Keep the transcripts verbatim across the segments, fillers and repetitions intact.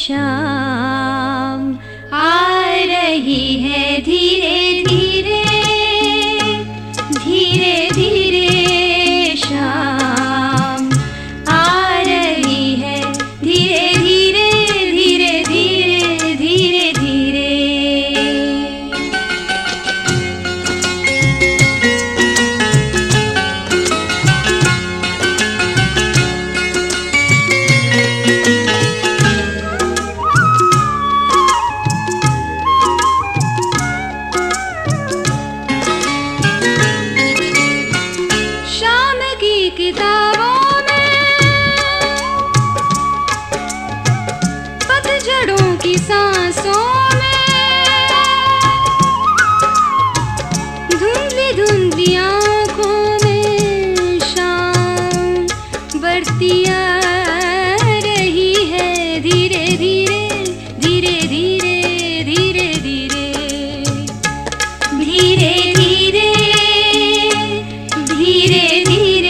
शाम आ रही है धीरे धीरे, धीरे धीरे शाम आ रही है धीरे धीरे, धीरे धीरे, धीरे धीरे। किताबों में पतझड़ों की सांसों में धुंधली धुंधली आँखों में शाम बढ़ती आ रही है धीरे धीरे, धीरे धीरे, धीरे धीरे, धीरे धीरे, धीरे धीरे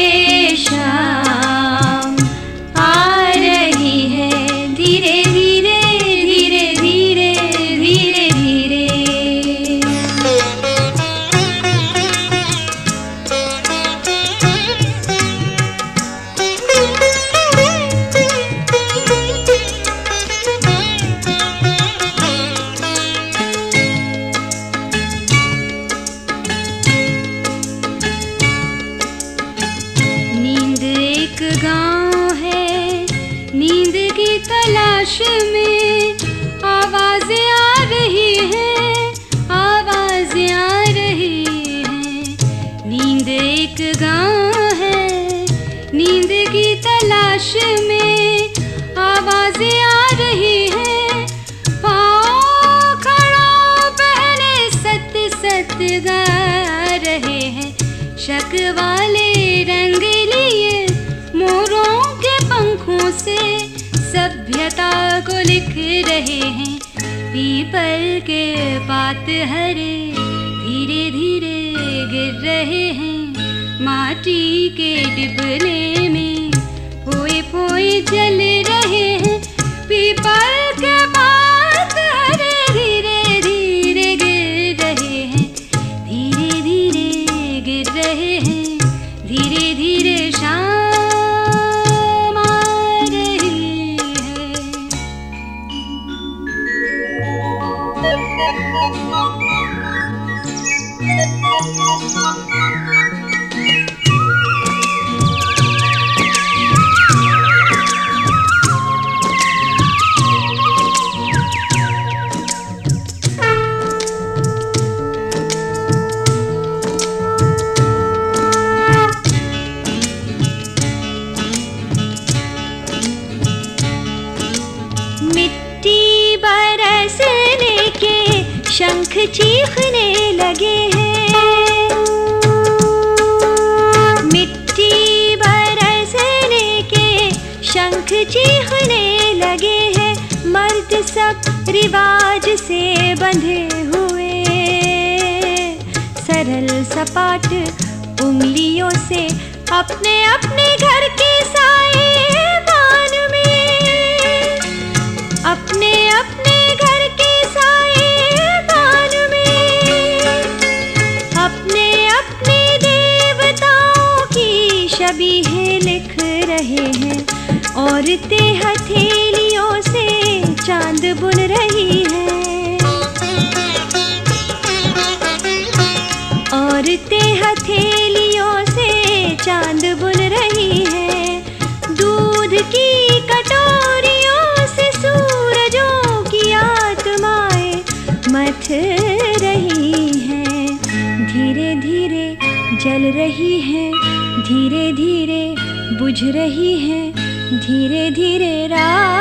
गाँव है नींद की तलाश में, आवाजें आ रही हैं, आवाजें आ रही हैं। नींद एक गाँव है नींद की तलाश में, आवाजें आ रही हैं। पाँव खड़ा पहने सत सत गा रहे हैं, शक वाले रंग लिए मोरों के पंखों से सभ्यता को लिख रहे हैं। पीपल के पात हरे धीरे धीरे गिर रहे हैं, माटी के डिबले में पोए पोए जल रहे हैं। पीपल के पात हरे धीरे धीरे गिर रहे हैं, धीरे धीरे गिर रहे हैं, धीरे धीरे शाम शंख चीखने लगे हैं, मिट्टी बरसने के शंख चीखने लगे हैं। मर्द सब रिवाज से बंधे हुए, सरल सपाट उंगलियों से अपने अपने घर के साए बान में, अपने अपने घर के साए छवियां लिख रहे हैं। औरतें हथेलियों से चांद बुन रही हैं, औरतें हथेलियों से चांद बुन रही हैं। दूध की कटोरियों से सूरजों की आत्माएं मथ रही हैं, धीरे धीरे जल रही हैं, धीरे धीरे बुझ रही है, धीरे धीरे रात